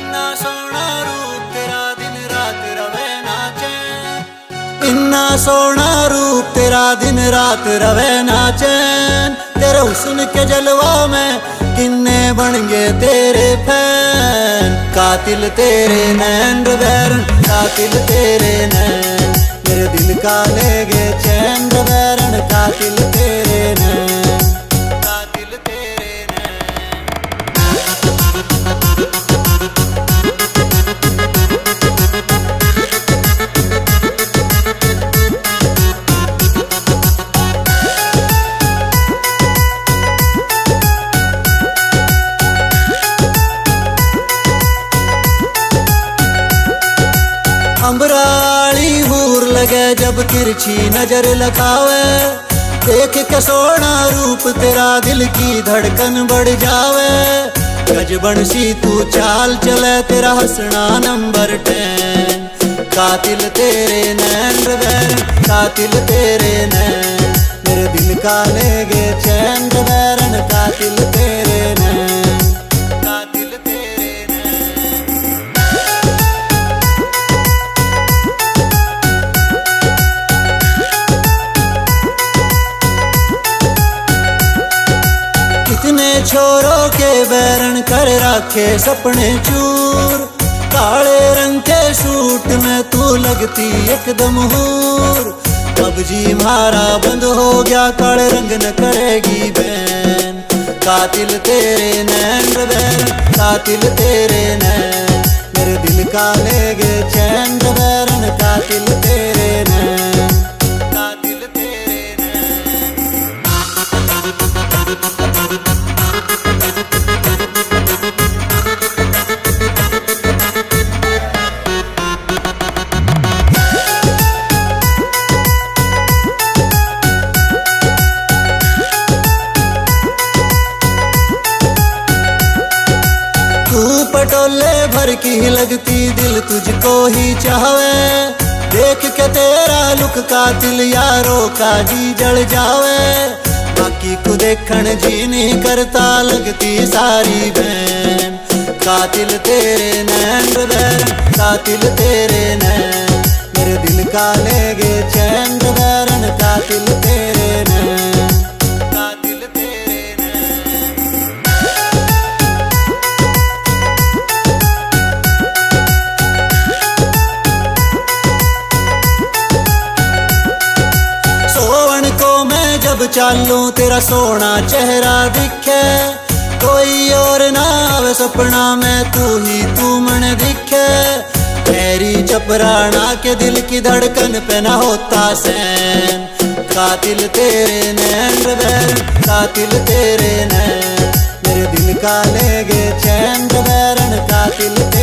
इन्ना सोना रूप तेरा दिन रात रवे ना चैन। इन्ना सोना रूप तेरा दिन रात रवे ना चैन। तेरे हुस्न के जलवा में किन्ने बन गए तेरे फैन। कातिल तेरे नैन रवैरन, कातिल तेरे नैन। मेरे दिल का ले गए चैन रवैरन, कातिल तेरे नैन, कातिल तेरे अंबराली हूर लगे जब तिरछी नजर लगावे। देख के सोना रूप तेरा दिल की धड़कन बढ़ जावे। गज बनसी तू चाल चले तेरा हंसना नंबर 10। कातिल तेरे नैन रवैरन, कातिल तेरे नैन। मेरे दिल का ले गए चैन रवैरन, कातिल तेरे नैन, कातिल तेरे नैन। कितने छोरों के बैरन कर रखे सपने चूर। काले रंग के सूट में तू लगती एकदम हूर। अब जी मारा बंद हो गया, काले रंग न करेगी बैन। कातिल तेरे नैन रवैरन, कातिल तेरे नैन। मेरे दिल का ले गए चैन रवैरन, कातिल तेरे नैन, कातिल तेरे नैन। तू पटोले भर की लगती, दिल तुझको ही चाहे। देख के तेरा लुक कातिल यारों का जी जल जावे। बाकी को देखण जी नहीं करता, लगती सारी बहन। कातिल तेरे नैन रवैरन, कातिल तेरे नैन। मेरे दिल का ले गए चैन रवैरन, कातिल तेरे नैन, कातिल तेरे नैन। सोवन को मैं जब चालूं तेरा सोना चेहरा दिखे। कोई और ना आवे सपना में, तू ही तू मन दिखे। तेरी चपराना के दिल की धड़कन पे ना होता सैन। कातिल तेरे नैन रवैरन, कातिल तेरे नैन। मेरे दिल का ले गए चैन रवैरन, कातिल तेरे